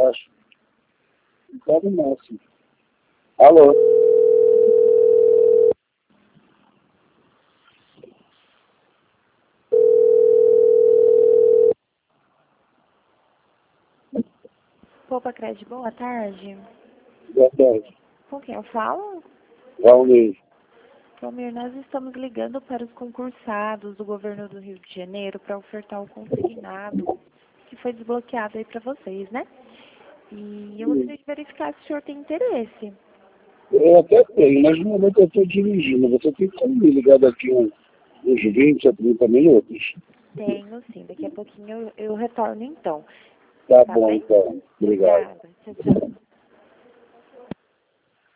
baixo. Tá no máximo. Alô? Poupa Crédito, boa tarde. Boa tarde. Com quem eu falo? Valmir. Valmir, nós estamos ligando para os concursados do governo do Rio de Janeiro para ofertar o consignado que foi desbloqueado aí para vocês, né? E eu gostaria de verificar se o senhor tem interesse. Eu até tenho, mas no momento eu estou dirigindo. Você tem como me ligar daqui uns 20 a 30 minutos? Tenho sim, daqui a pouquinho eu retorno então. Tá Tá bom, bem? então. Obrigado. Obrigada. Tchau, tchau.